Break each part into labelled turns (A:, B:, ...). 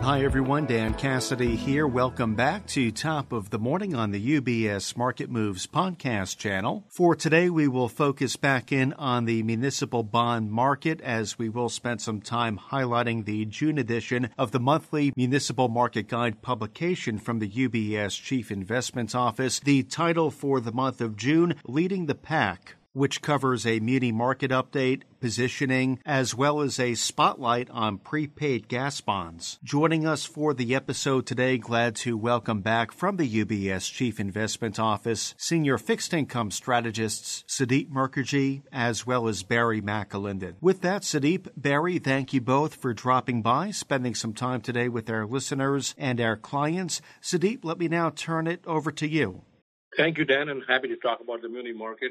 A: Hi everyone, Dan Cassidy here. Welcome back to Top of the Morning on the UBS Market Moves podcast channel. For today, we will focus back in on the municipal bond market as we will spend some time highlighting the June edition of the monthly Municipal Market Guide publication from the UBS Chief Investment Office. The title for the month of June, Leading the Pack, which covers a muni market update, positioning, as well as a spotlight on prepaid gas bonds. Joining us for the episode today, glad to welcome back from the UBS Chief Investment Office, Senior Fixed Income Strategists Sudeep Mukherjee, as well as Barry McAlinden. With that, Sudeep, Barry, thank you both for dropping by, spending some time today with our listeners and our clients. Sudeep, let me now turn it over to you.
B: Thank you, Dan, and happy to talk about the muni market.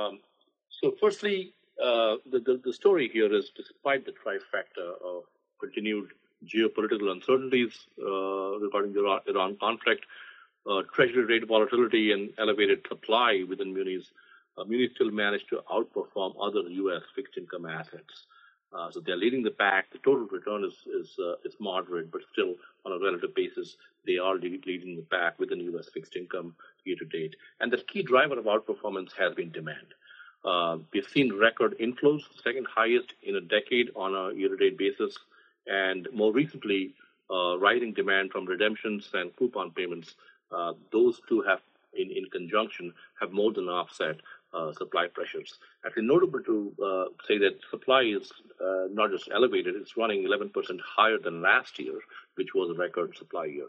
B: So firstly, the story here is despite the trifecta of continued geopolitical uncertainties regarding the Iran conflict, treasury rate volatility, and elevated supply within munis, munis still managed to outperform other U.S. fixed income assets. So they're leading the pack. The total return is moderate, but still on a relative basis, they are leading the pack within U.S. fixed income year to date. And the key driver of outperformance has been demand. We've seen record inflows, second highest in a decade on a year-to-date basis, and more recently, rising demand from redemptions and coupon payments. Those two have, in conjunction, have more than offset supply pressures. Actually, notable to say that supply is not just elevated; it's running 11% higher than last year, which was a record supply year.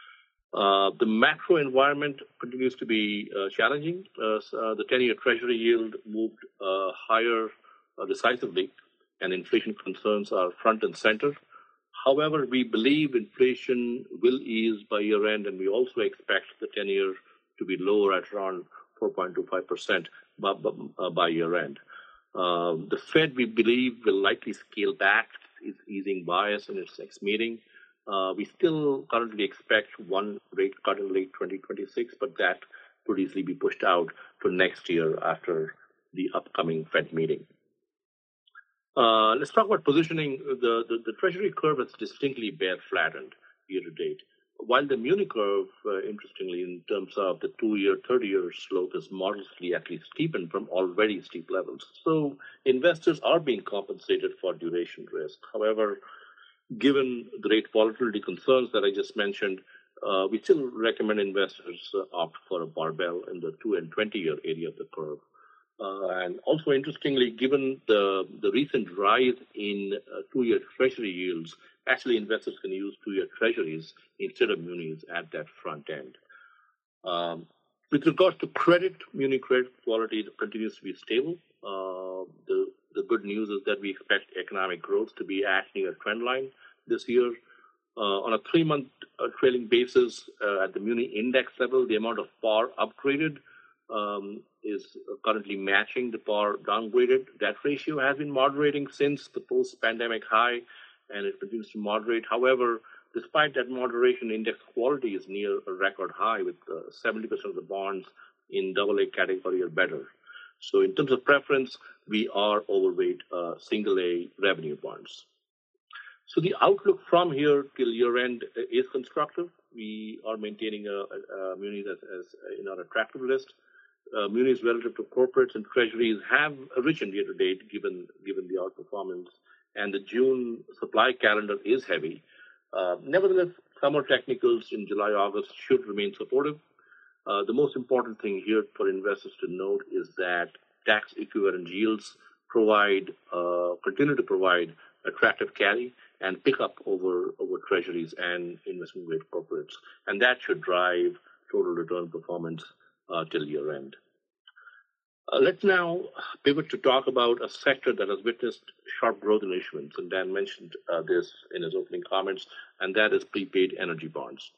B: The macro environment continues to be challenging. The 10-year Treasury yield moved higher decisively, and inflation concerns are front and center. However, we believe inflation will ease by year-end, and we also expect the 10-year to be lower at around 4.25% by year-end. The Fed, we believe, will likely scale back its easing bias in its next meeting. We still currently expect one rate cut in late 2026, but that could easily be pushed out to next year after the upcoming Fed meeting. Let's talk about positioning. The Treasury curve has distinctly bear flattened year to date, while the muni curve, interestingly, in terms of the 2-year, 30-year slope, is modestly at least steepened from already steep levels. So investors are being compensated for duration risk. However, given the rate volatility concerns that I just mentioned, we still recommend investors opt for a barbell in the 2 and 20-year area of the curve. And also, interestingly, given the recent rise in 2-year Treasury yields, actually investors can use 2-year Treasuries instead of munis at that front end. With regards to credit, muni credit quality continues to be stable. The good news is that we expect economic growth to be at near trend line this year. On a 3-month trailing basis, at the muni index level, the amount of par upgraded is currently matching the par downgraded. That ratio has been moderating since the post-pandemic high, and it continues to moderate. However, despite that moderation, index quality is near a record high, with 70% of the bonds in AA category or better. So in terms of preference, we are overweight single A revenue bonds. So the outlook from here till year-end is constructive. We are maintaining munis as in our attractive list. Munis relative to corporates and treasuries have risen year to date, given the outperformance, and the June supply calendar is heavy. Nevertheless, summer technicals in July, August should remain supportive. The most important thing here for investors to note is that tax equivalent yields continue to provide attractive carry and pick up over treasuries and investment grade corporates, and that should drive total return performance till year end. Let's now pivot to talk about a sector that has witnessed sharp growth in issuance, and Dan mentioned this in his opening comments, and that is prepaid energy bonds.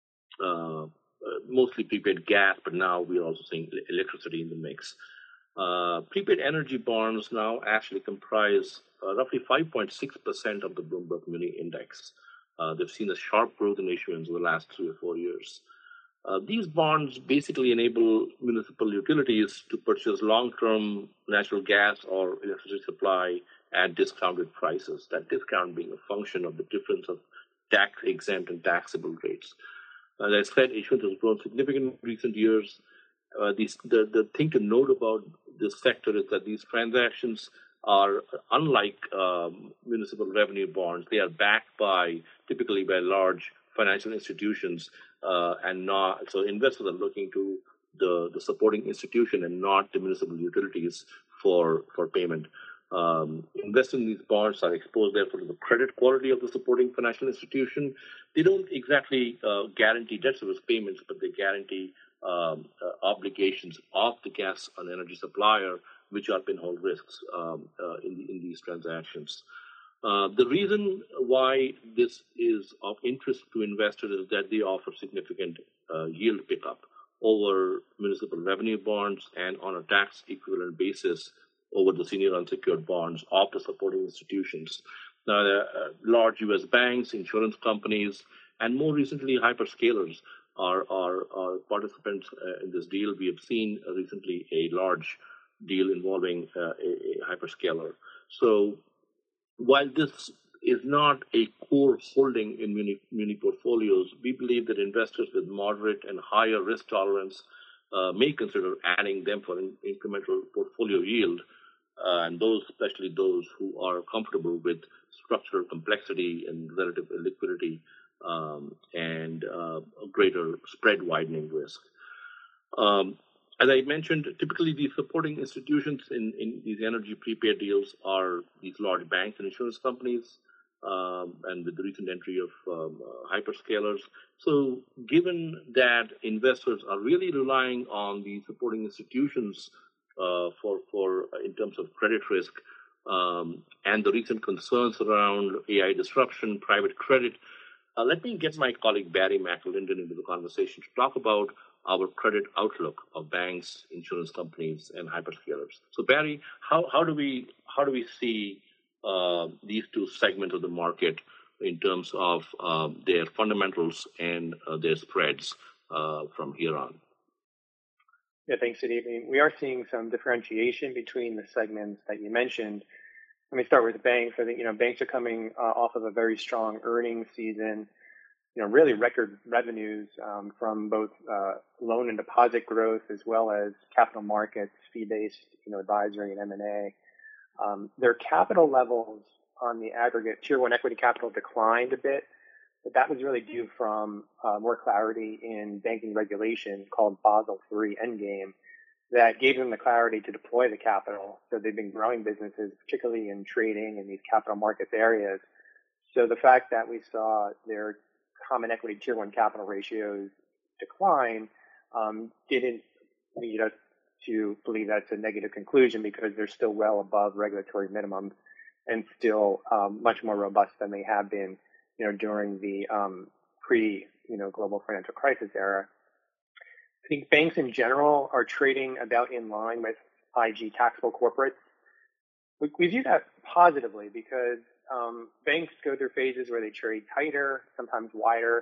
B: Mostly prepaid gas, but now we're also seeing electricity in the mix. Prepaid energy bonds now actually comprise roughly 5.6% of the Bloomberg Muni Index. They've seen a sharp growth in issuance over the last 3 or 4 years. These bonds basically enable municipal utilities to purchase long-term natural gas or electricity supply at discounted prices, that discount being a function of the difference of tax-exempt and taxable rates. As I said, issuance has grown significantly in recent years. The thing to note about this sector is that these transactions are unlike municipal revenue bonds. They are backed typically by large financial institutions, and not so investors are looking to the supporting institution and not the municipal utilities for payment. Investors in these bonds are exposed, therefore, to the credit quality of the supporting financial institution. They don't exactly guarantee debt service payments, but they guarantee obligations of the gas and energy supplier, which are pinhole risks in these transactions. The reason why this is of interest to investors is that they offer significant yield pickup over municipal revenue bonds and on a tax equivalent basis over the senior unsecured bonds of the supporting institutions. Now, large U.S. banks, insurance companies, and more recently, hyperscalers are participants in this deal. We have seen recently a large deal involving a hyperscaler. So while this is not a core holding in muni portfolios, we believe that investors with moderate and higher risk tolerance may consider adding them for an incremental portfolio yield, and especially those who are comfortable with structural complexity and relative liquidity and a greater spread widening risk. As I mentioned, typically the supporting institutions in these energy prepaid deals are these large banks and insurance companies, and with the recent entry of hyperscalers. So given that investors are really relying on the supporting institutions for in terms of credit risk, and the recent concerns around AI disruption, private credit, let me get my colleague Barry McAlinden into the conversation to talk about our credit outlook of banks, insurance companies, and hyperscalers. So Barry, how do we see these two segments of the market in terms of their fundamentals and their spreads from here on?
C: Yeah, thanks, Sudeep. I mean, we are seeing some differentiation between the segments that you mentioned. Let me start with banks. I think, banks are coming off of a very strong earnings season, really record revenues from both loan and deposit growth, as well as capital markets, fee-based, advisory and M&A. Their capital levels on the aggregate Tier 1 equity capital declined a bit, but that was really due from more clarity in banking regulation called Basel III Endgame that gave them the clarity to deploy the capital. So they've been growing businesses, particularly in trading in these capital markets areas. So the fact that we saw their common equity Tier 1 capital ratios decline didn't lead us to believe that's a negative conclusion, because they're still well above regulatory minimums and still much more robust than they have been, during the global financial crisis era. I think banks in general are trading about in line with IG taxable corporates. We view that positively because banks go through phases where they trade tighter, sometimes wider.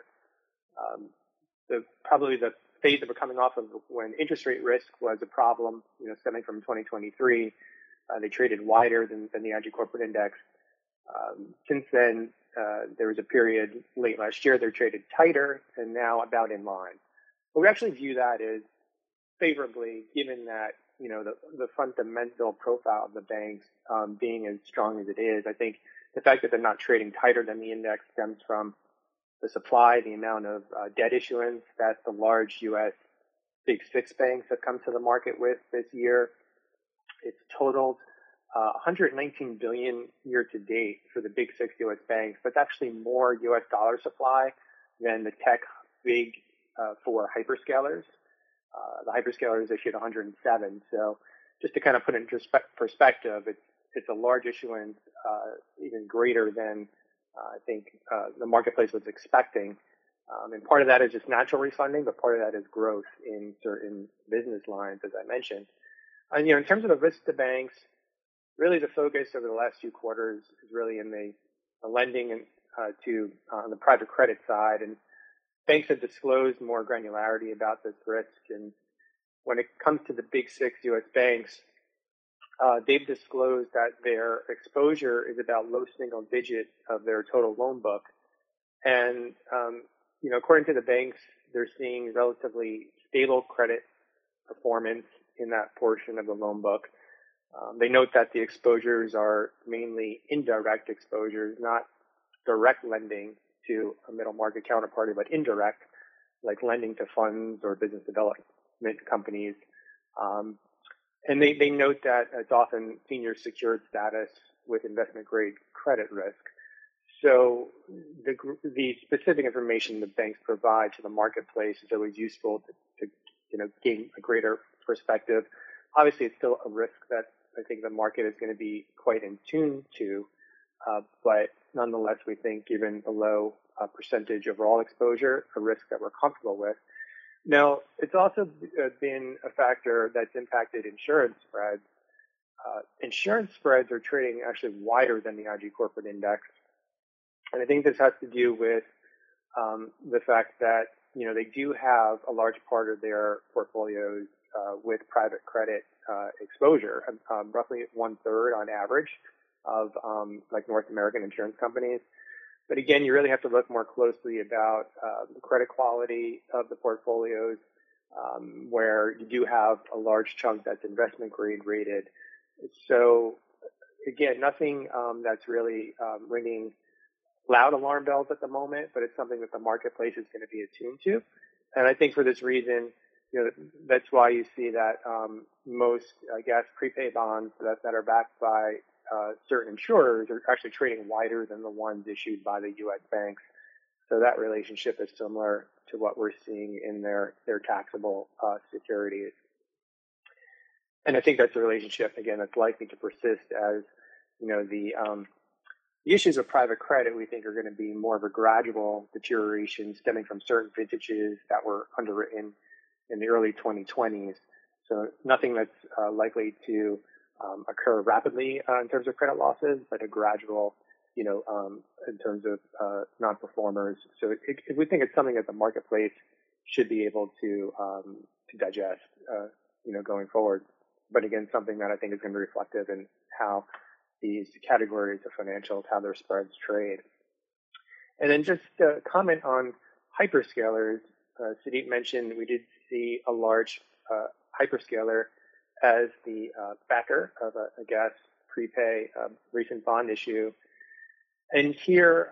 C: Probably the phase that we're coming off of when interest rate risk was a problem, stemming from 2023, they traded wider than the IG corporate index. Since then, there was a period late last year they're traded tighter and now about in line. But we actually view that as favorably, given that the fundamental profile of the banks being as strong as it is. I think the fact that they're not trading tighter than the index stems from the supply, the amount of debt issuance that the large U.S. Big Six banks have come to the market with this year. It's totaled $119 billion year to date for the Big Six U.S. banks. That's actually more U.S. dollar supply than the tech big four hyperscalers. The hyperscalers issued 107. So just to kind of put it into perspective, it's a large issuance, even greater than I think the marketplace was expecting. And part of that is just natural refunding, but part of that is growth in certain business lines, as I mentioned. And, in terms of the risk to banks, really the focus over the last few quarters is really in the lending and to on the private credit side. And banks have disclosed more granularity about this risk. And when it comes to the Big Six U.S. banks, they've disclosed that their exposure is about low single digit of their total loan book. And, according to the banks, they're seeing relatively stable credit performance in that portion of the loan book. They note that the exposures are mainly indirect exposures, not direct lending to a middle market counterparty, but indirect, like lending to funds or business development companies. And they note that it's often senior secured status with investment grade credit risk. So the specific information the banks provide to the marketplace is always useful to gain a greater perspective. Obviously, it's still a risk that I think the market is going to be quite in tune to, but nonetheless, we think given the low percentage overall exposure, a risk that we're comfortable with. Now, it's also been a factor that's impacted insurance spreads. Insurance spreads are trading actually wider than the IG corporate index. And I think this has to do with the fact that, they do have a large part of their portfolios with private credit exposure, roughly 1/3 on average of like North American insurance companies. But again, you really have to look more closely about the credit quality of the portfolios, where you do have a large chunk that's investment grade rated. So again, nothing that's really ringing loud alarm bells at the moment, but it's something that the marketplace is going to be attuned to. And I think for this reason, that's why you see that most, prepay bonds that are backed by certain insurers are actually trading wider than the ones issued by the U.S. banks. So that relationship is similar to what we're seeing in their taxable securities. And I think that's a relationship, again, that's likely to persist as, the issues of private credit, we think, are going to be more of a gradual deterioration stemming from certain vintages that were underwritten in the early 2020s. So nothing that's likely to occur rapidly in terms of credit losses, but a gradual, in terms of non-performers. So we think it's something that the marketplace should be able to digest, going forward. But again, something that I think is going to be reflective in how these categories of financials, how their spreads trade. And then just to comment on hyperscalers, Sudeep mentioned we did see a large hyperscaler as the backer of a gas prepay recent bond issue. And here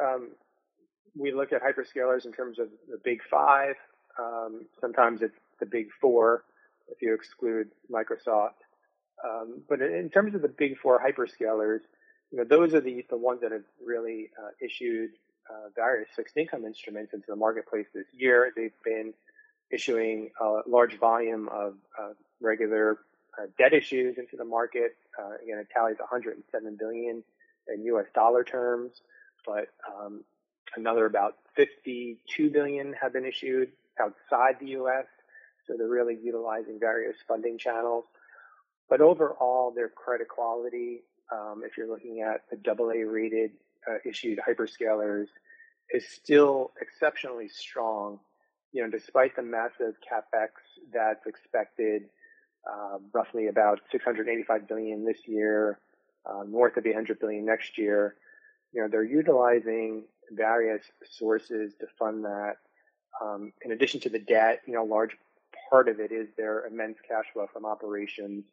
C: we look at hyperscalers in terms of the big five. Sometimes it's the big four if you exclude Microsoft. But in terms of the big four hyperscalers, those are the ones that have really issued various fixed income instruments into the marketplace this year. They've been issuing a large volume of regular debt issues into the market. Again, it tallies $107 billion in U.S. dollar terms, but another about $52 billion have been issued outside the U.S. So they're really utilizing various funding channels. But overall, their credit quality, if you're looking at the AA rated issued hyperscalers, is still exceptionally strong. Despite the massive capex that's expected, roughly about $685 billion this year, north of $800 billion next year. They're utilizing various sources to fund that. In addition to the debt, a large part of it is their immense cash flow from operations.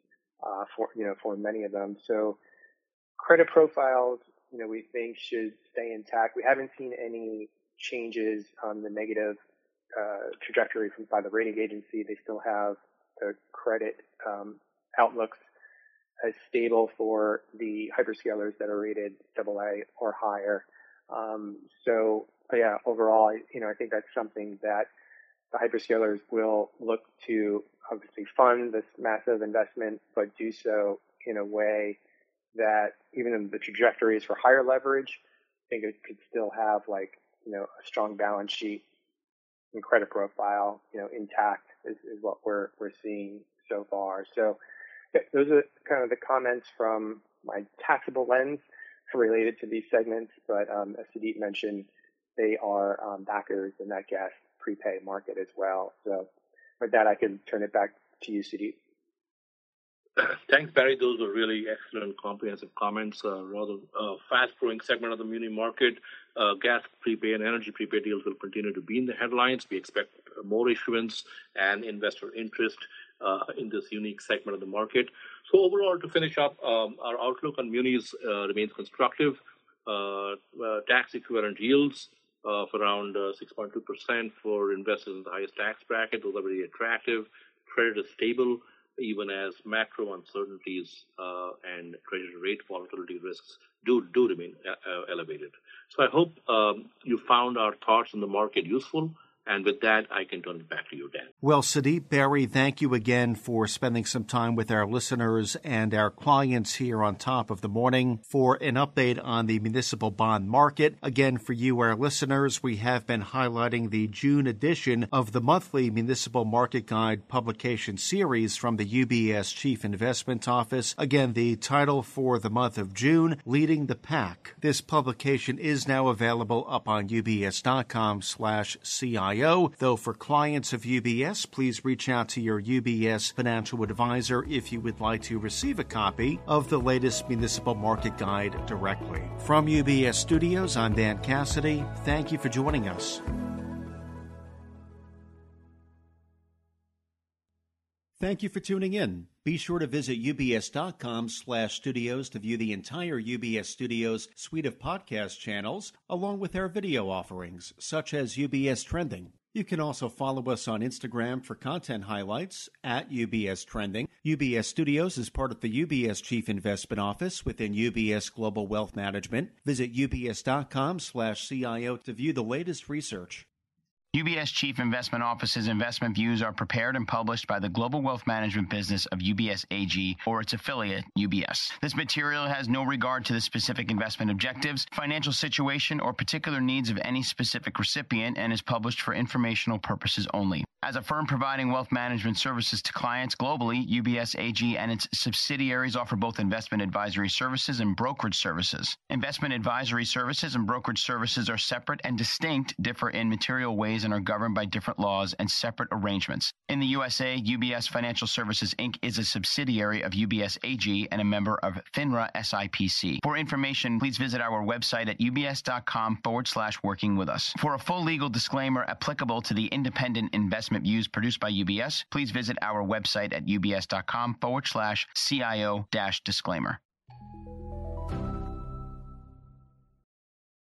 C: For many of them. So credit profiles, we think should stay intact. We haven't seen any changes on the negative trajectory by the rating agency. They still have the credit outlooks as stable for the hyperscalers that are rated AA or higher. Overall, I think that's something that the hyperscalers will look to obviously fund this massive investment, but do so in a way that even in the trajectories for higher leverage, I think it could still have a strong balance sheet and credit profile, intact is what we're seeing so far. So those are kind of the comments from my taxable lens related to these segments. But as Sudeep mentioned, they are backers in that gas prepay market as well. So with that, I can turn it back to you, Sudeep.
B: Thanks, Barry. Those were really excellent, comprehensive comments. Rather fast-growing segment of the muni market. Gas prepay and energy prepay deals will continue to be in the headlines. We expect more issuance and investor interest in this unique segment of the market. So overall, to finish up, our outlook on munis remains constructive. Tax equivalent yields of around 6.2% for investors in the highest tax bracket. Those are very attractive. Credit is stable, even as macro uncertainties and treasury rate volatility risks do remain elevated. So I hope you found our thoughts on the market useful. And with that, I can turn it back to you, Dan.
A: Well, Sudeep, Barry, thank you again for spending some time with our listeners and our clients here on Top of the Morning for an update on the municipal bond market. Again, for you, our listeners, we have been highlighting the June edition of the monthly Municipal Market Guide publication series from the UBS Chief Investment Office. Again, the title for the month of June, Leading the Pack. This publication is now available up on ubs.com/CI. Though for clients of UBS, please reach out to your UBS financial advisor if you would like to receive a copy of the latest Municipal Market Guide directly. From UBS Studios, I'm Dan Cassidy. Thank you for joining us. Thank you for tuning in. Be sure to visit ubs.com/studios to view the entire UBS Studios suite of podcast channels, along with our video offerings, such as UBS Trending. You can also follow us on Instagram for content highlights at UBS Trending. UBS Studios is part of the UBS Chief Investment Office within UBS Global Wealth Management. Visit ubs.com/CIO to view the latest research.
D: UBS Chief Investment Office's investment views are prepared and published by the global wealth management business of UBS AG or its affiliate, UBS. This material has no regard to the specific investment objectives, financial situation, or particular needs of any specific recipient and is published for informational purposes only. As a firm providing wealth management services to clients globally, UBS AG and its subsidiaries offer both investment advisory services and brokerage services. Investment advisory services and brokerage services are separate and distinct, differ in material ways, and are governed by different laws and separate arrangements. In the USA, UBS Financial Services, Inc. is a subsidiary of UBS AG and a member of FINRA SIPC. For information, please visit our website at ubs.com/working with us. For a full legal disclaimer applicable to the independent investment views produced by UBS, please visit our website at ubs.com/CIO-disclaimer.